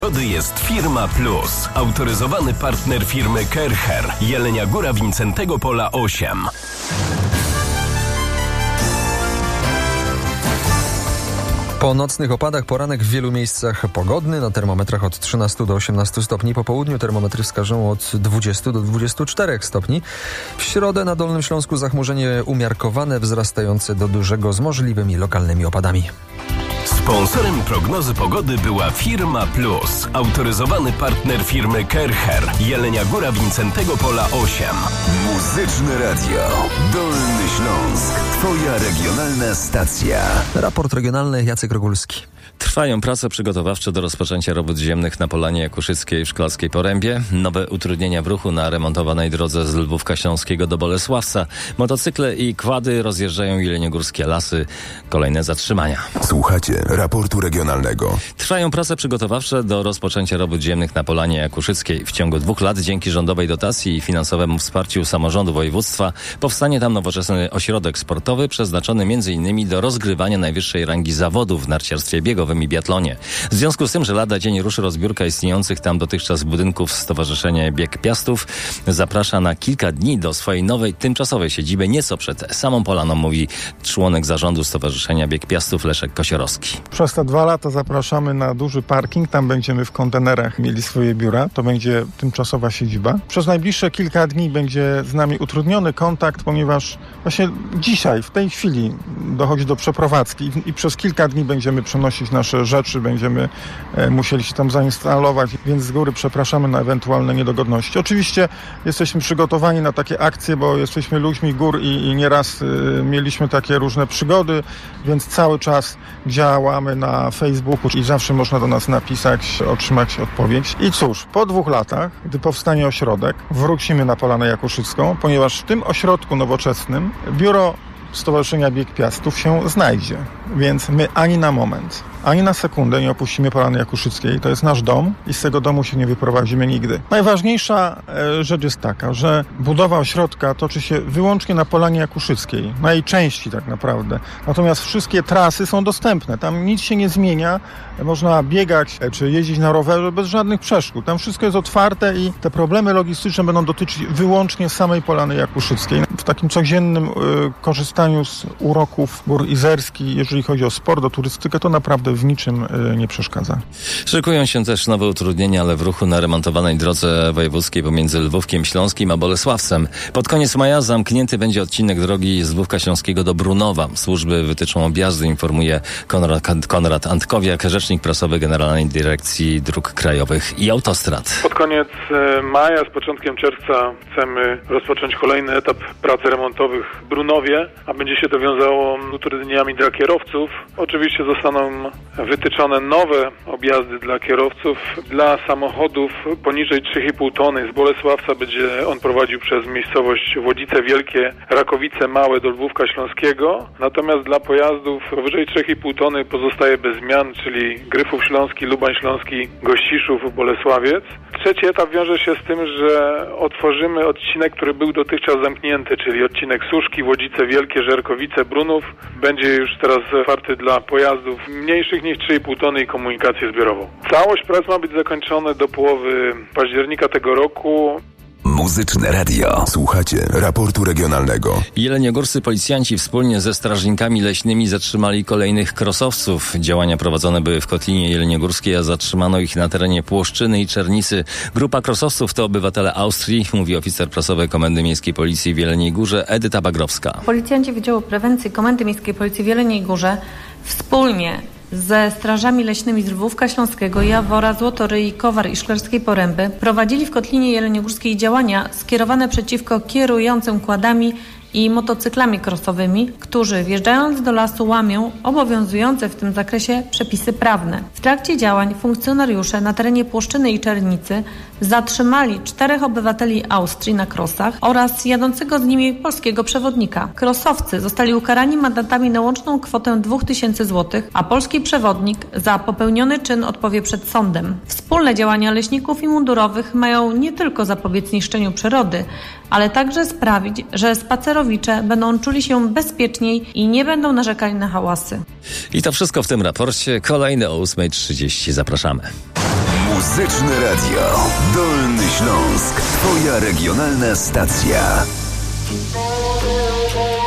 Przygody jest Firma Plus, autoryzowany partner firmy Kercher, Jelenia Góra, Wincentego Pola 8. Po nocnych opadach poranek w wielu miejscach pogodny, na termometrach od 13 do 18 stopni. Po południu termometry wskażą od 20 do 24 stopni. W środę na Dolnym Śląsku zachmurzenie umiarkowane, wzrastające do dużego z możliwymi lokalnymi opadami. Sponsorem prognozy pogody była Firma Plus, autoryzowany partner firmy Kercher, Jelenia Góra, Wincentego Pola 8. Muzyczne Radio Dolny Śląsk. Twoja regionalna stacja. Raport regionalny, Jacek Rogulski. Trwają prace przygotowawcze do rozpoczęcia robót ziemnych na Polanie Jakuszyckiej w Szklarskiej Porębie. Nowe utrudnienia w ruchu na remontowanej drodze z Lwówka Śląskiego do Bolesławca. Motocykle i quady rozjeżdżają jeleniogórskie lasy. Kolejne zatrzymania. Słuchacie raportu regionalnego. Trwają prace przygotowawcze do rozpoczęcia robót ziemnych na Polanie Jakuszyckiej. W ciągu 2 lat dzięki rządowej dotacji i finansowemu wsparciu samorządu województwa powstanie tam nowoczesny ośrodek sportowy przeznaczony m.in. do rozgrywania najwyższej rangi zawodów w narciarstwie biegowym i biatlonie. W związku z tym, że lada dzień ruszy rozbiórka istniejących tam dotychczas budynków Stowarzyszenie Bieg Piastów, zaprasza na kilka dni do swojej nowej, tymczasowej siedziby nieco przed samą Polaną, mówi członek zarządu Stowarzyszenia Bieg Piastów Leszek Kosiorowski. Przez te 2 lata zapraszamy na duży parking, tam będziemy w kontenerach mieli swoje biura, to będzie tymczasowa siedziba. Przez najbliższe kilka dni będzie z nami utrudniony kontakt, ponieważ właśnie dzisiaj, w tej chwili dochodzi do przeprowadzki i przez kilka dni będziemy przenosić nasze rzeczy, będziemy musieli się tam zainstalować, więc z góry przepraszamy na ewentualne niedogodności. Oczywiście jesteśmy przygotowani na takie akcje, bo jesteśmy ludźmi gór i nieraz mieliśmy takie różne przygody, więc cały czas działamy na Facebooku i zawsze można do nas napisać, otrzymać odpowiedź. I cóż, po 2 latach, gdy powstanie ośrodek, wrócimy na Polanę Jakuszycką, ponieważ w tym ośrodku nowoczesnym biuro Stowarzyszenia Bieg Piastów się znajdzie. Więc my ani na moment, ani na sekundę nie opuścimy Polany Jakuszyckiej. To jest nasz dom i z tego domu się nie wyprowadzimy nigdy. Najważniejsza rzecz jest taka, że budowa ośrodka toczy się wyłącznie na Polanie Jakuszyckiej, na jej części tak naprawdę. Natomiast wszystkie trasy są dostępne. Tam nic się nie zmienia. Można biegać czy jeździć na rowerze bez żadnych przeszkód. Tam wszystko jest otwarte i te problemy logistyczne będą dotyczyć wyłącznie samej Polany Jakuszyckiej. W takim codziennym korzystaniu z uroków gór izerskich, jeżeli chodzi o sport, o turystykę, to naprawdę w niczym nie przeszkadza. Szykują się też nowe utrudnienia, ale w ruchu na remontowanej drodze wojewódzkiej pomiędzy Lwówkiem Śląskim a Bolesławcem. Pod koniec maja zamknięty będzie odcinek drogi z Lwówka Śląskiego do Brunowa. Służby wytyczą objazdy, informuje Konrad Antkowiak, rzecznik prasowy Generalnej Dyrekcji Dróg Krajowych i Autostrad. Pod koniec maja, z początkiem czerwca chcemy rozpocząć kolejny etap prac remontowych w Brunowie, a będzie się to wiązało z utrudnieniami dla kierowców. Oczywiście zostaną wytyczone nowe objazdy dla kierowców. Dla samochodów poniżej 3,5 tony z Bolesławca będzie on prowadził przez miejscowość Włodzice Wielkie, Rakowice Małe do Lwówka Śląskiego. Natomiast dla pojazdów powyżej 3,5 tony pozostaje bez zmian, czyli Gryfów Śląski, Lubań Śląski, Gościszów, Bolesławiec. Trzeci etap wiąże się z tym, że otworzymy odcinek, który był dotychczas zamknięty, czyli odcinek Suszki, Włodzice Wielkie, Żerkowice, Brunów. Będzie już teraz otwarty dla pojazdów mniejszych niż 3,5 tony i komunikację zbiorową. Całość prac ma być zakończona do połowy października tego roku. Muzyczne Radio. Słuchacie raportu regionalnego. Jeleniogórscy policjanci wspólnie ze strażnikami leśnymi zatrzymali kolejnych krosowców. Działania prowadzone były w Kotlinie Jeleniogórskiej, a zatrzymano ich na terenie Płoszczyny i Czernicy. Grupa krosowców to obywatele Austrii, mówi oficer prasowy Komendy Miejskiej Policji w Jeleniej Górze Edyta Bagrowska. Policjanci Wydziału Prewencji Komendy Miejskiej Policji w Jeleniej Górze wspólnie ze strażami leśnymi z Lwówka Śląskiego, Jawora, Złotoryi, Kowar i Szklarskiej Poręby prowadzili w Kotlinie Jeleniogórskiej działania skierowane przeciwko kierującym quadami i motocyklami crossowymi, którzy wjeżdżając do lasu łamią obowiązujące w tym zakresie przepisy prawne. W trakcie działań funkcjonariusze na terenie Płoszczyny i Czernicy zatrzymali 4 obywateli Austrii na krosach oraz jadącego z nimi polskiego przewodnika. Krosowcy zostali ukarani mandatami na łączną kwotę 2000 zł, a polski przewodnik za popełniony czyn odpowie przed sądem. Wspólne działania leśników i mundurowych mają nie tylko zapobiec niszczeniu przyrody, ale także sprawić, że spacerowicze będą czuli się bezpieczniej i nie będą narzekali na hałasy. I to wszystko w tym raporcie. Kolejne o 8:30. Zapraszamy. Muzyczne Radio. Dolny Śląsk. Twoja regionalna stacja.